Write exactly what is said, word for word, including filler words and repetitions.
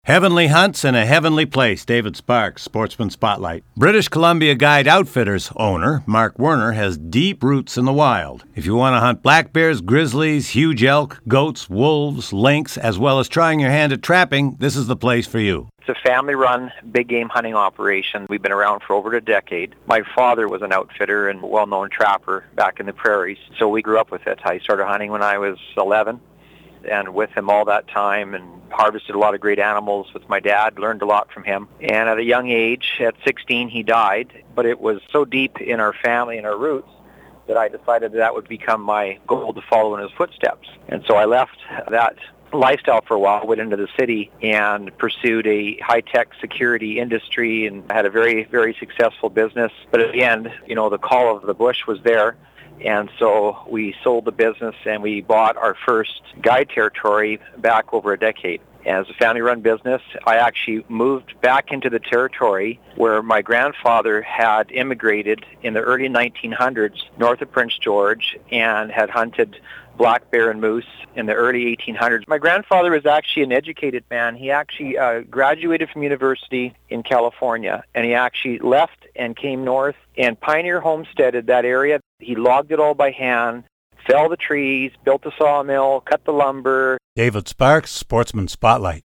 Heavenly hunts in a heavenly place. David Sparks, Sportsman Spotlight. British Columbia Guide Outfitters owner Mark Werner has deep roots in the wild. If you want to hunt black bears, grizzlies, huge elk, goats, wolves, lynx, as well as trying your hand at trapping, this is the place for you. It's a family-run big game hunting operation. We've been around for over a decade. My father was an outfitter and well-known trapper back in the prairies, so we grew up with it. I started hunting when I was eleven. And with him all that time and harvested a lot of great animals with my dad, learned a lot from him. And at a young age, at sixteen, he died. But it was so deep in our family and our roots that I decided that, that would become my goal to follow in his footsteps. And so I left that lifestyle for a while, went into the city and pursued a high-tech security industry and had a very, very successful business. But at the end, you know, the call of the bush was there. And so we sold the business and we bought our first guide territory back over a decade. As a family-run business, I actually moved back into the territory where my grandfather had immigrated in the early nineteen hundreds north of Prince George and had hunted black bear and moose in the early eighteen hundreds. My grandfather was actually an educated man. He actually uh, graduated from university in California, and he actually left and came north and pioneer homesteaded that area. He logged it all by hand, felled the trees, built the sawmill, cut the lumber. David Sparks, Sportsman Spotlight.